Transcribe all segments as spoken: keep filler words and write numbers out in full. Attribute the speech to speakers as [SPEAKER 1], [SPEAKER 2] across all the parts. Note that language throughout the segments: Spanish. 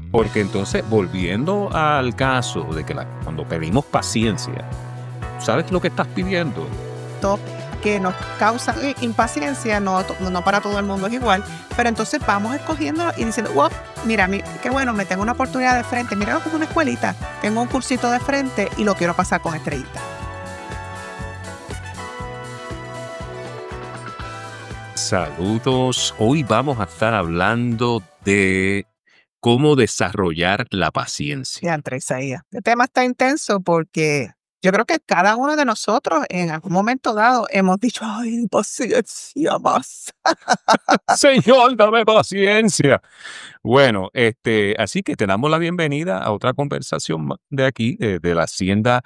[SPEAKER 1] Porque entonces, volviendo al caso de que la, cuando pedimos paciencia, ¿sabes lo que estás pidiendo?
[SPEAKER 2] Que nos causa impaciencia, no, no para todo el mundo es igual, pero entonces vamos escogiendo y diciendo, wow, mira, mi, qué bueno, me tengo una oportunidad de frente, mira como una escuelita, tengo un cursito de frente y lo quiero pasar con estrellita.
[SPEAKER 1] Saludos, hoy vamos a estar hablando de cómo desarrollar la paciencia.
[SPEAKER 2] Ya, Andrés, Isaías, el tema está intenso porque yo creo que cada uno de nosotros en algún momento dado hemos dicho, ay, paciencia más.
[SPEAKER 1] Señor, dame paciencia. Bueno, este, así que te damos la bienvenida a otra conversación ma- de aquí, de, de la Hacienda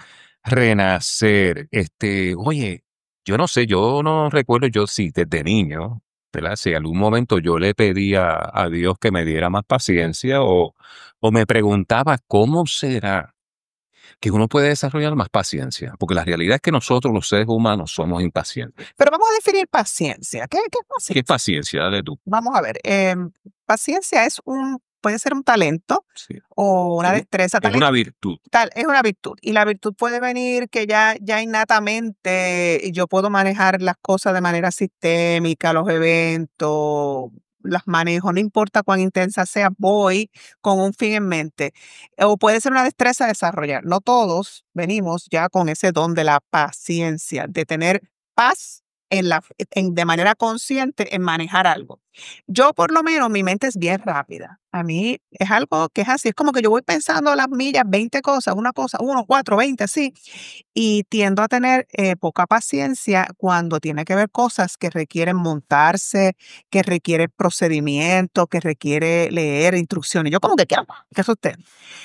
[SPEAKER 1] Renacer. Este, oye, yo no sé, yo no recuerdo, yo sí, desde niño, ¿verdad? Si en algún momento yo le pedía a Dios que me diera más paciencia o, o me preguntaba cómo será que uno puede desarrollar más paciencia, porque la realidad es que nosotros los seres humanos somos impacientes.
[SPEAKER 2] Pero vamos a definir paciencia. ¿Qué, qué es
[SPEAKER 1] ¿Qué es
[SPEAKER 2] paciencia?
[SPEAKER 1] paciencia? Dale tú.
[SPEAKER 2] Vamos a ver, eh, paciencia es un, puede ser un talento
[SPEAKER 1] Sí.
[SPEAKER 2] o una
[SPEAKER 1] Es-
[SPEAKER 2] destreza.
[SPEAKER 1] Es
[SPEAKER 2] Talento,
[SPEAKER 1] una virtud.
[SPEAKER 2] tal, es una virtud. Y la virtud puede venir que ya, ya innatamente yo puedo manejar las cosas de manera sistémica, los eventos, las manejo, no importa cuán intensa sea, voy con un fin en mente. O puede ser una destreza a desarrollar. No todos venimos ya con ese don de la paciencia, de tener paz en la, en, de manera consciente en manejar algo. Yo por lo menos mi mente es bien rápida. A mí es algo que es así, es como que yo voy pensando las millas, veinte cosas, una cosa, uno, cuatro, veinte, así, y tiendo a tener eh, poca paciencia cuando tiene que ver cosas que requieren montarse, que requiere procedimiento, que requiere leer instrucciones. Yo como que quiero que eso esté.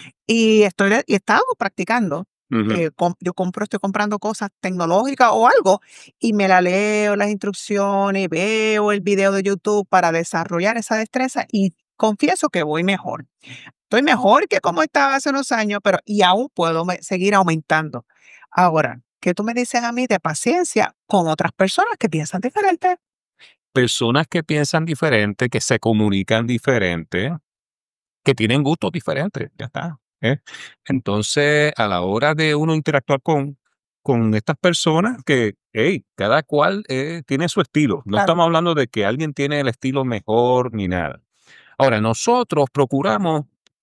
[SPEAKER 2] Y estoy y he estado practicando.
[SPEAKER 1] Ujú.
[SPEAKER 2] Eh, com- yo compro, estoy comprando cosas tecnológicas o algo y me la leo las instrucciones, veo el video de YouTube para desarrollar esa destreza y confieso que voy mejor. Estoy mejor que como estaba hace unos años, pero y aún puedo me- seguir aumentando. Ahora, ¿qué tú me dices a mí de paciencia con otras personas que piensan diferente?
[SPEAKER 1] Personas que piensan diferente, que se comunican diferente, que tienen gustos diferentes, ya está, ¿eh? Entonces, a la hora de uno interactuar con, con estas personas, que, hey, cada cual eh, tiene su estilo. No
[SPEAKER 2] Claro.
[SPEAKER 1] estamos hablando de que alguien tiene el estilo mejor ni nada. Ahora, nosotros procuramos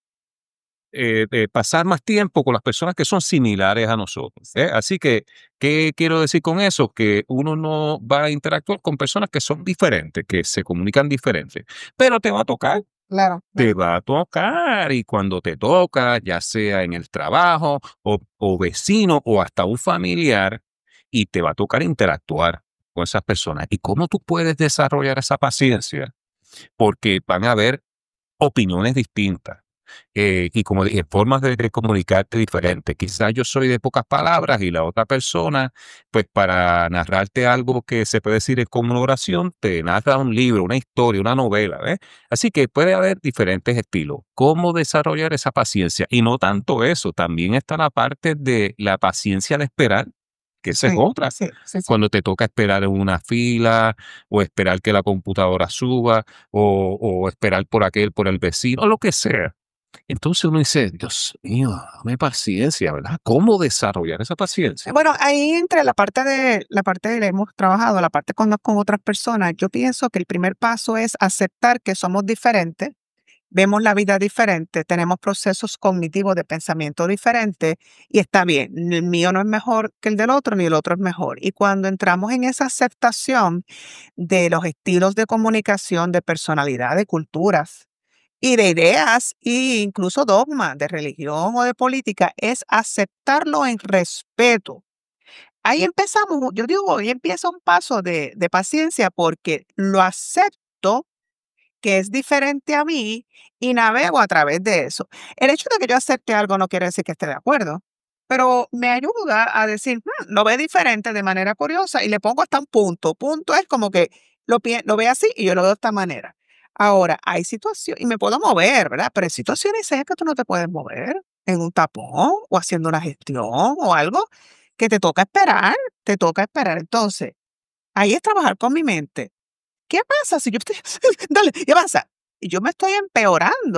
[SPEAKER 1] eh, eh, pasar más tiempo con las personas que son similares a nosotros, ¿eh? Así que, ¿qué quiero decir con eso? Que uno no va a interactuar con personas que son diferentes, que se comunican diferentes, pero te va a tocar,
[SPEAKER 2] Claro.
[SPEAKER 1] te va a tocar y cuando te toca, ya sea en el trabajo o, o vecino o hasta un familiar, y te va a tocar interactuar con esas personas. ¿Y cómo tú puedes desarrollar esa paciencia? Porque van a haber opiniones distintas. Eh, y como dije, formas de, de comunicarte diferentes. Quizás yo soy de pocas palabras y la otra persona, pues para narrarte algo que se puede decir como una oración, te narra un libro, una historia, una novela, ¿ves? Así que puede haber diferentes estilos. ¿Cómo desarrollar esa paciencia? Y no tanto eso, también está la parte de la paciencia de esperar, que esa es
[SPEAKER 2] Sí,
[SPEAKER 1] otra.
[SPEAKER 2] sí, sí, sí.
[SPEAKER 1] Cuando te toca esperar en una fila o esperar que la computadora suba o, o esperar por aquel, por el vecino, o lo que sea. Entonces uno dice, Dios mío, dame paciencia, ¿verdad? ¿Cómo desarrollar esa
[SPEAKER 2] Eh,
[SPEAKER 1] paciencia?
[SPEAKER 2] Bueno, ahí entre la parte de la parte de hemos trabajado, la parte con, con otras personas, yo pienso que el primer paso es aceptar que somos diferentes, vemos la vida diferente, tenemos procesos cognitivos de pensamiento diferentes y está bien, ni el mío no es mejor que el del otro, ni el otro es mejor. Y cuando entramos en esa aceptación de los estilos de comunicación, de personalidad, de culturas y de ideas e incluso dogmas de religión o de política, es aceptarlo en respeto. Ahí empezamos, yo digo, ahí empieza un paso de, de paciencia porque lo acepto que es diferente a mí y navego a través de eso. El hecho de que yo acepte algo no quiere decir que esté de acuerdo, pero me ayuda a decir, "Hmm, lo ve diferente de manera curiosa y le pongo hasta un punto. Punto es como que lo, pie- lo ve así y yo lo veo de esta manera. Ahora, hay situaciones, y me puedo mover, ¿verdad? Pero hay situaciones en que tú no te puedes mover en un tapón o haciendo una gestión o algo que te toca esperar, te toca esperar. Entonces, ahí es trabajar con mi mente. ¿Qué pasa si yo estoy dale, y avanza? Y yo me estoy empeorando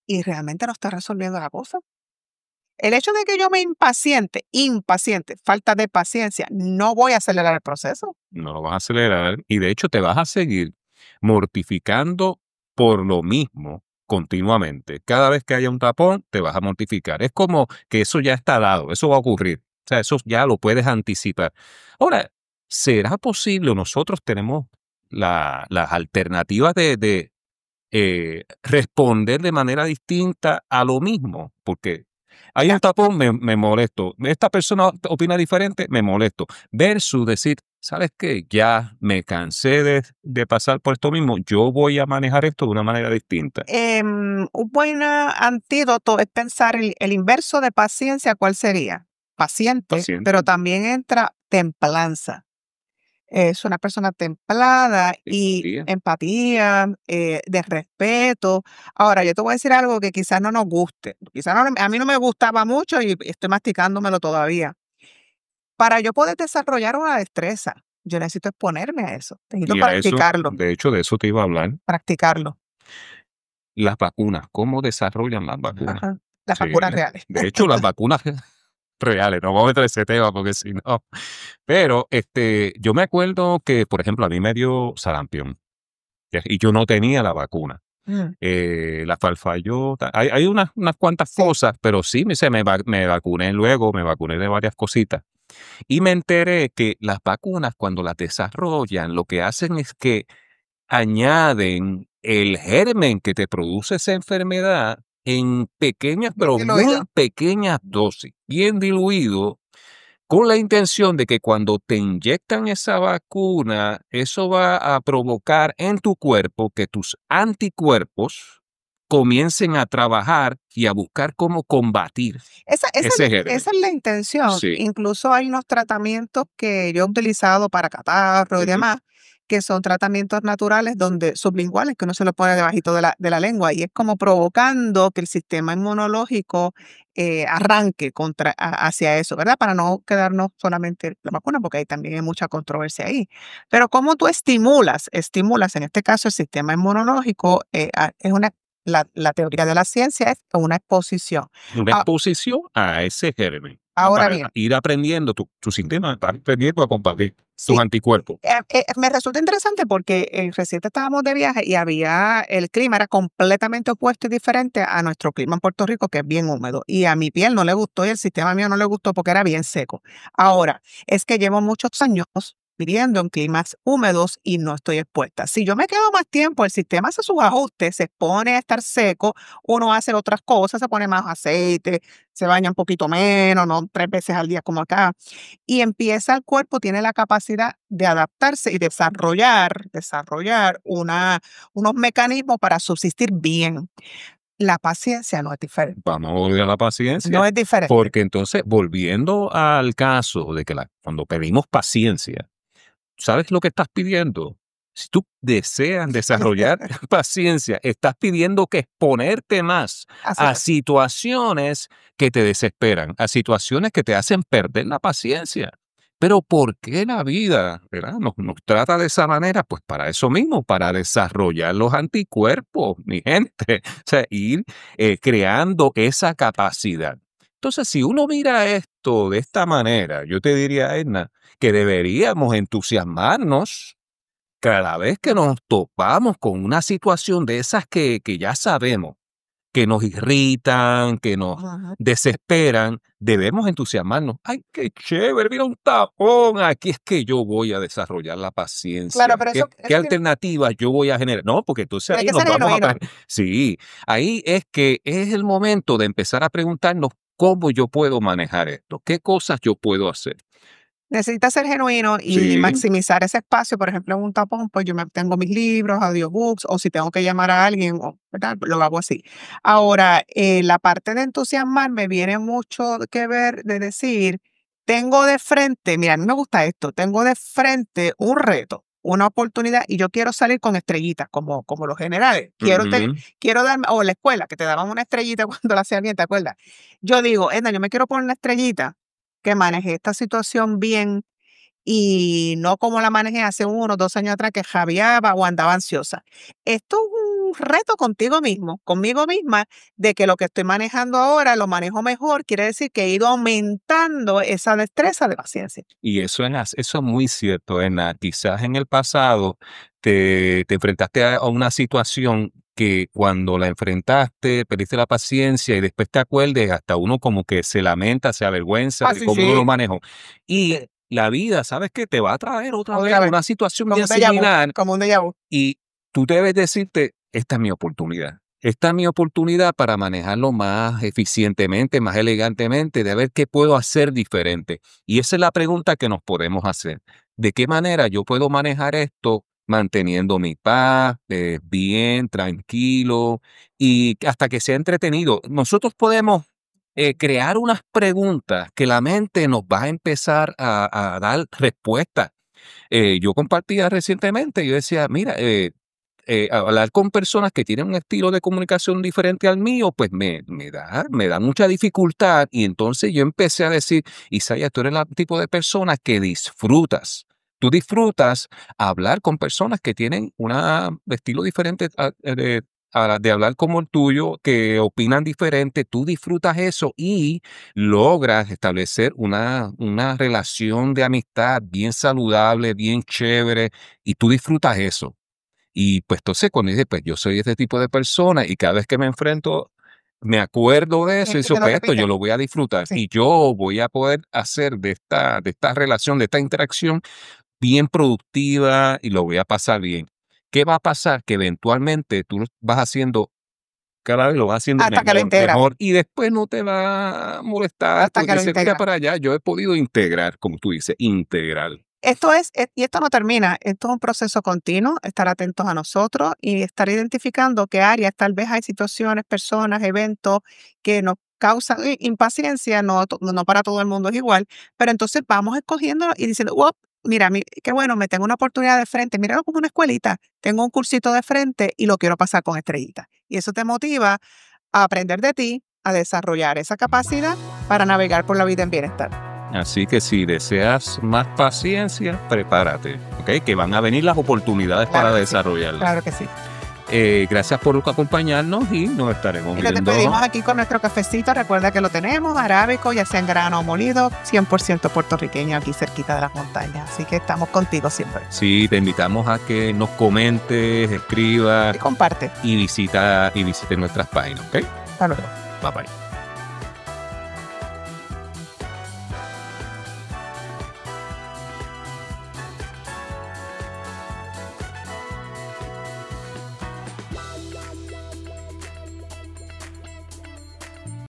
[SPEAKER 2] y realmente no está resolviendo la cosa. El hecho de que yo me impaciente, impaciente, falta de paciencia, no voy a acelerar el proceso.
[SPEAKER 1] No lo vas a acelerar y de hecho te vas a seguir mortificando por lo mismo continuamente. Cada vez que haya un tapón, te vas a mortificar. Es como que eso ya está dado, eso va a ocurrir. O sea, eso ya lo puedes anticipar. Ahora, ¿será posible? Nosotros tenemos la- las alternativas de, de, eh, responder de manera distinta a lo mismo, porque hay un
[SPEAKER 2] Mira,
[SPEAKER 1] tapón, me, me molesto. Esta persona opina diferente, me molesto. Versus decir, ¿sabes qué? Ya me cansé de, de pasar por esto mismo. Yo voy a manejar esto de una manera distinta.
[SPEAKER 2] em, un buen ah, antídoto es pensar el, el inverso de paciencia, ¿cuál sería? Paciente,
[SPEAKER 1] Paciente.
[SPEAKER 2] pero también entra templanza. Es una persona templada y
[SPEAKER 1] Empatía.
[SPEAKER 2] empatía, eh, de respeto. Ahora, yo te voy a decir algo que quizás no nos guste. Quizás no, a mí no me gustaba mucho y estoy masticándomelo todavía. Para yo poder desarrollar una destreza, yo necesito exponerme a eso. Necesito
[SPEAKER 1] Y a eso,
[SPEAKER 2] practicarlo,
[SPEAKER 1] de hecho, de eso te iba a hablar.
[SPEAKER 2] practicarlo.
[SPEAKER 1] Las vacunas, ¿cómo desarrollan las vacunas?
[SPEAKER 2] Ajá. Las
[SPEAKER 1] Sí,
[SPEAKER 2] vacunas reales.
[SPEAKER 1] de hecho, las vacunas reales, no vamos a meter ese tema porque si no. Pero este, yo me acuerdo que, por ejemplo, a mí me dio sarampión ya, y yo no tenía la vacuna.
[SPEAKER 2] Mm,
[SPEAKER 1] Eh, la falfayota, hay, hay unas, unas cuantas
[SPEAKER 2] sí.
[SPEAKER 1] cosas, pero sí me, se me, va- me vacuné luego, me vacuné de varias cositas. Y me enteré que las vacunas, cuando las desarrollan, lo que hacen es que añaden el germen que te produce esa enfermedad en pequeñas,
[SPEAKER 2] Bien
[SPEAKER 1] pero muy
[SPEAKER 2] diluido.
[SPEAKER 1] pequeñas dosis, bien diluido, con la intención de que cuando te inyectan esa vacuna, eso va a provocar en tu cuerpo que tus anticuerpos comiencen a trabajar y a buscar cómo combatir
[SPEAKER 2] Esa, esa,
[SPEAKER 1] ese
[SPEAKER 2] es-
[SPEAKER 1] germen.
[SPEAKER 2] esa es la intención.
[SPEAKER 1] Sí.
[SPEAKER 2] Incluso hay unos tratamientos que yo he utilizado para catarro y
[SPEAKER 1] Ujú.
[SPEAKER 2] demás, que son tratamientos naturales donde sublinguales, que uno se lo pone debajito de la, de la lengua y es como provocando que el sistema inmunológico eh, arranque contra, a- hacia eso, ¿verdad? Para no quedarnos solamente la vacuna, porque ahí también hay mucha controversia ahí. Pero cómo tú estimulas, estimulas en este caso el sistema inmunológico, eh, a- es una, la, la teoría de la ciencia es una exposición.
[SPEAKER 1] Una
[SPEAKER 2] Ah,
[SPEAKER 1] exposición a ese germen, ¿no?
[SPEAKER 2] ahora
[SPEAKER 1] Para
[SPEAKER 2] bien,
[SPEAKER 1] ir aprendiendo tu, tu sistema, está aprendiendo a combatir tus
[SPEAKER 2] sí,
[SPEAKER 1] anticuerpos.
[SPEAKER 2] eh, eh, me resulta interesante porque eh, reciente estábamos de viaje y había, el clima era completamente opuesto y diferente a nuestro clima en Puerto Rico, que es bien húmedo. Y a mi piel no le gustó y el sistema mío no le gustó porque era bien seco. Ahora, es que llevo muchos años viviendo en climas húmedos y no estoy expuesta. Si yo me quedo más tiempo, el sistema hace sus ajustes, se pone a estar seco, uno hace otras cosas, se pone más aceite, se baña un poquito menos, no tres veces al día como acá. Y empieza el cuerpo, tiene la capacidad de adaptarse y desarrollar, desarrollar una, unos mecanismos para subsistir bien. La paciencia no es diferente.
[SPEAKER 1] Vamos a volver a la
[SPEAKER 2] No
[SPEAKER 1] paciencia,
[SPEAKER 2] es diferente.
[SPEAKER 1] porque entonces, volviendo al caso de que la- cuando pedimos paciencia, ¿sabes lo que estás pidiendo? Si tú deseas desarrollar paciencia, estás pidiendo que exponerte más
[SPEAKER 2] Así
[SPEAKER 1] a
[SPEAKER 2] es.
[SPEAKER 1] situaciones que te desesperan, a situaciones que te hacen perder la paciencia. Pero ¿por qué la vida, verdad, nos, nos trata de esa manera? Pues para eso mismo, para desarrollar los anticuerpos, mi gente. O sea, ir eh, creando esa capacidad. Entonces, si uno mira esto de esta manera, yo te diría, Edna, que deberíamos entusiasmarnos cada vez que nos topamos con una situación de esas que, que ya sabemos, que nos irritan, que nos
[SPEAKER 2] Ujú.
[SPEAKER 1] desesperan, debemos entusiasmarnos. ¡Ay, qué chévere! Mira un tapón. Aquí es que yo voy a desarrollar la
[SPEAKER 2] Claro,
[SPEAKER 1] paciencia.
[SPEAKER 2] pero
[SPEAKER 1] ¿Qué,
[SPEAKER 2] eso,
[SPEAKER 1] qué
[SPEAKER 2] eso tiene,
[SPEAKER 1] alternativas yo voy a generar? No, porque entonces
[SPEAKER 2] tiene
[SPEAKER 1] ahí
[SPEAKER 2] que
[SPEAKER 1] nos
[SPEAKER 2] ser
[SPEAKER 1] vamos a...
[SPEAKER 2] genuino.
[SPEAKER 1] per- Sí, ahí es que es el momento de empezar a preguntarnos cómo yo puedo manejar esto, qué cosas yo puedo hacer.
[SPEAKER 2] Necesita ser genuino y
[SPEAKER 1] Sí.
[SPEAKER 2] maximizar ese espacio. Por ejemplo, en un tapón, pues yo me tengo mis libros, audiobooks, o si tengo que llamar a alguien, o, ¿verdad? Lo hago así. Ahora, eh, la parte de entusiasmarme viene mucho que ver de decir, tengo de frente, mira, a mí me gusta esto, tengo de frente un reto, una oportunidad, y yo quiero salir con estrellitas, como, como los generales. Quiero, te-
[SPEAKER 1] Ujú.
[SPEAKER 2] quiero darme, o en la escuela, que te daban una estrellita cuando la hacías bien, ¿te acuerdas? Yo digo, Edna, yo me quiero poner una estrellita que manejé esta situación bien y no como la manejé hace uno o dos años atrás que javiaba o andaba ansiosa. Esto es un reto contigo mismo, conmigo misma, de que lo que estoy manejando ahora lo manejo mejor, quiere decir que he ido aumentando esa destreza de paciencia.
[SPEAKER 1] Y eso es, as- eso es muy cierto, Edna. Quizás en el pasado te, te enfrentaste a, a una situación que cuando la enfrentaste, perdiste la paciencia y después te acuerdes, hasta uno como que se lamenta, se avergüenza
[SPEAKER 2] Ah,
[SPEAKER 1] de
[SPEAKER 2] sí,
[SPEAKER 1] cómo uno lo
[SPEAKER 2] sí.
[SPEAKER 1] manejó. Y
[SPEAKER 2] Sí.
[SPEAKER 1] la vida, ¿sabes qué? Te va a traer otra vez
[SPEAKER 2] Otra vez,
[SPEAKER 1] una situación
[SPEAKER 2] como
[SPEAKER 1] bien
[SPEAKER 2] un déjà vu,
[SPEAKER 1] similar
[SPEAKER 2] como un déjà vu.
[SPEAKER 1] y tú debes decirte, esta es mi oportunidad. Esta es mi oportunidad para manejarlo más eficientemente, más elegantemente, de ver qué puedo hacer diferente. Y esa es la pregunta que nos podemos hacer. ¿De qué manera yo puedo manejar esto manteniendo mi paz, eh, bien, tranquilo y hasta que sea entretenido? Nosotros podemos eh, crear unas preguntas que la mente nos va a empezar a, a dar respuestas. Eh, yo compartía recientemente, yo decía, mira, eh, eh, hablar con personas que tienen un estilo de comunicación diferente al mío, pues me, me da, me da mucha dificultad. Y entonces yo empecé a decir, Isaías, tú eres el tipo de persona que disfrutas. Tú disfrutas hablar con personas que tienen un estilo diferente a- eh, de, a- de hablar como el tuyo, que opinan diferente. Tú disfrutas eso y logras establecer una, una relación de amistad bien saludable, bien chévere, y tú disfrutas eso. Y pues entonces cuando dice, pues yo soy este tipo de persona y cada vez que me enfrento, me acuerdo de eso
[SPEAKER 2] Y
[SPEAKER 1] y
[SPEAKER 2] y
[SPEAKER 1] eso,
[SPEAKER 2] te lo
[SPEAKER 1] pues esto yo
[SPEAKER 2] repites.
[SPEAKER 1] lo voy a disfrutar
[SPEAKER 2] Sí.
[SPEAKER 1] y yo voy a poder hacer de esta, de esta relación, de esta interacción bien productiva y lo voy a pasar bien. ¿Qué va a pasar? Que eventualmente tú lo vas haciendo, cada vez lo vas haciendo
[SPEAKER 2] Hasta que lo
[SPEAKER 1] mejor,
[SPEAKER 2] integras,
[SPEAKER 1] mejor y después no te va a molestar
[SPEAKER 2] hasta
[SPEAKER 1] porque
[SPEAKER 2] que lo
[SPEAKER 1] dices, mira
[SPEAKER 2] integras.
[SPEAKER 1] para allá, yo he podido integrar, como tú dices, integrar.
[SPEAKER 2] Esto es, eh, y esto no termina, esto es un proceso continuo, estar atentos a nosotros y estar identificando qué áreas, tal vez hay situaciones, personas, eventos que nos causan i- impaciencia, no, to- no para todo el mundo es igual, pero entonces vamos escogiendo y diciendo, "Uop, mira, mi- qué bueno, me tengo una oportunidad de frente, míralo como una escuelita, tengo un cursito de frente y lo quiero pasar con estrellitas". Y eso te motiva a aprender de ti, a desarrollar esa capacidad para navegar por la vida en bienestar.
[SPEAKER 1] Así que si deseas más paciencia, prepárate, ¿ok? Que van a venir las oportunidades
[SPEAKER 2] Claro
[SPEAKER 1] para
[SPEAKER 2] que sí,
[SPEAKER 1] desarrollarla.
[SPEAKER 2] claro que sí.
[SPEAKER 1] Eh, gracias por acompañarnos y nos estaremos
[SPEAKER 2] Y nos
[SPEAKER 1] viendo.
[SPEAKER 2] despedimos aquí con nuestro cafecito. Recuerda que lo tenemos arábico, ya sea en grano o molido, cien por ciento puertorriqueño aquí cerquita de las montañas. Así que estamos contigo siempre.
[SPEAKER 1] Sí, te invitamos a que nos comentes, escribas
[SPEAKER 2] Y comparte.
[SPEAKER 1] y visita y visite nuestras páginas, ¿ok?
[SPEAKER 2] Hasta luego.
[SPEAKER 1] Bye bye.